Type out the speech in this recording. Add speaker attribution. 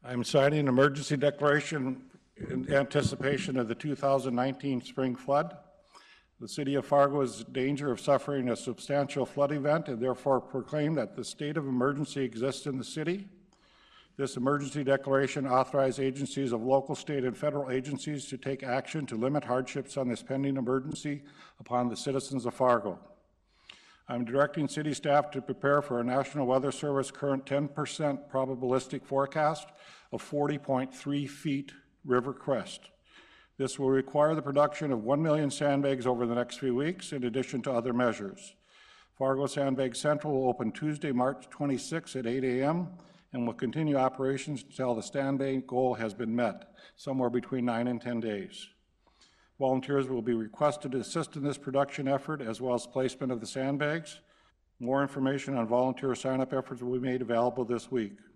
Speaker 1: I'm signing an emergency declaration in anticipation of the 2019 spring flood. The City of Fargo is in danger of suffering a substantial flood event and therefore proclaim that the state of emergency exists in the city. This emergency declaration authorizes agencies of local, state, and federal agencies to take action to limit hardships on this pending emergency upon the citizens of Fargo. I'm directing city staff to prepare for a National Weather Service current 10% probabilistic forecast of 40.3 feet river crest. This will require the production of 1 million sandbags over the next few weeks, in addition to other measures. Fargo Sandbag Central will open Tuesday, March 26 at 8 a.m. and will continue operations until the sandbag goal has been met, somewhere between 9 and 10 days. Volunteers will be requested to assist in this production effort, as well as placement of the sandbags. More information on volunteer sign-up efforts will be made available this week.